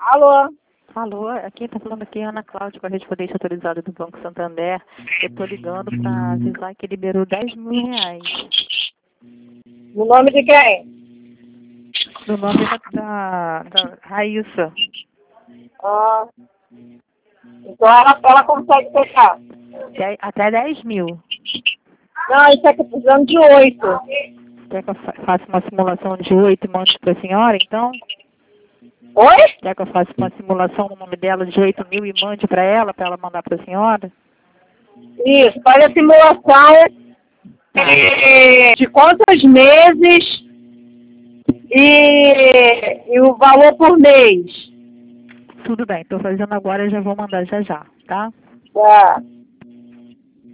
Alô? Alô, aqui tá falando aqui Ana Cláudia, correspondente autorizada do Banco Santander. Eu tô ligando para avisar que liberou R$ 10.000. No nome de quem? No nome da Raíssa. Ah, então ela consegue pegar. Até 10.000. Não, isso aqui precisando de 8. Quer que eu faça uma simulação de 8 e mande para a senhora, então? Oi? Quer que eu faça uma simulação no nome dela de 8.000 e mande para ela mandar para a senhora? Isso, faz a simulação de quantos meses e o valor por mês. Tudo bem, estou fazendo agora e já vou mandar já, tá? Tá.